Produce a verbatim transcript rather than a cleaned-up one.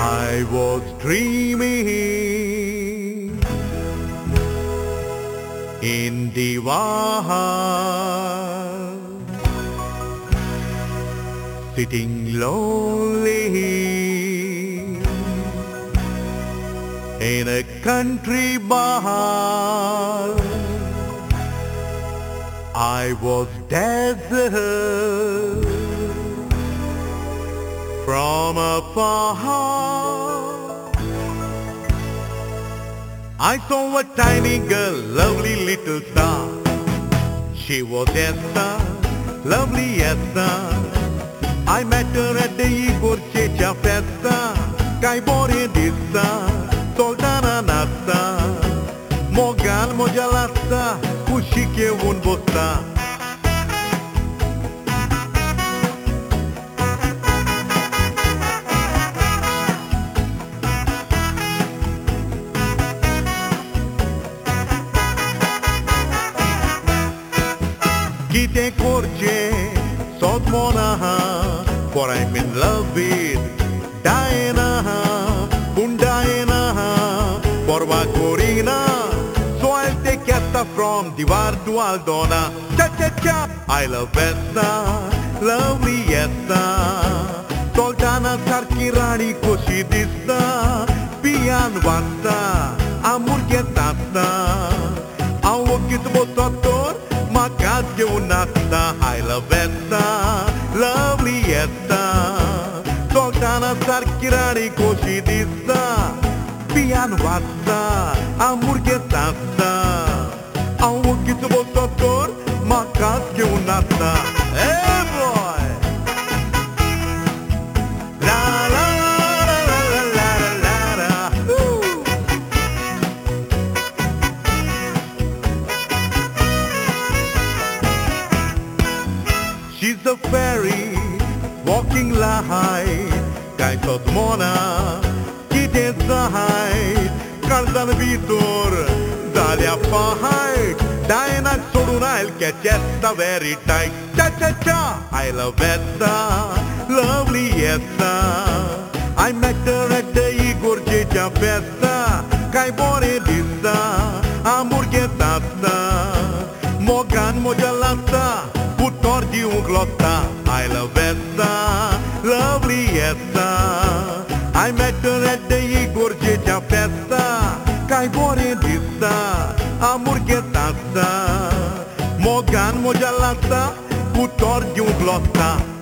I was dreaming in Diwan, sitting lonely in a country bar. I was dazzled from afar. I saw a tiny girl, lovely little star. She was Esther, lovely Esther. I met her at the Igor Checha Festa. Kai bore dista, Sultana nasta. Mogal mojalasta, kushike un bosta. Kite korche, sot monaha, for I'm in love with Diana, un Diana, for Corina. So I'll take Esther from Diwar to Aldona. Cha cha cha, I love Esther, lovely Esther. Sultana sarki rani koshi dista, pian vasta, amur ke tasta. Awo kitbo sator. Makat Jonasta, I love Esther, lovely Esther. Sultana sarkirani koshi dista, pian vasta, amur ke tasta. Awo kitbo sator, makat Jonasta. Hey boy! La la la la la la la la. She's a fairy, walking light. Kai sos mona, kite sahai. Kaldan vitor, dalia fahai. Diana soduna el catch Esther very tight. Cha cha cha, I love Esther, lovely Esther. I met her at the Igor Checha Festa. Kai bore dista, amur ke tasta. Mogan mojalasta. Tordi un glotta, I love Esther, lovely Esther. I met her at the Igor Checha Festa. Kai bore dista, amur ke tasta. Mogan mojalasta, tordi un glotta.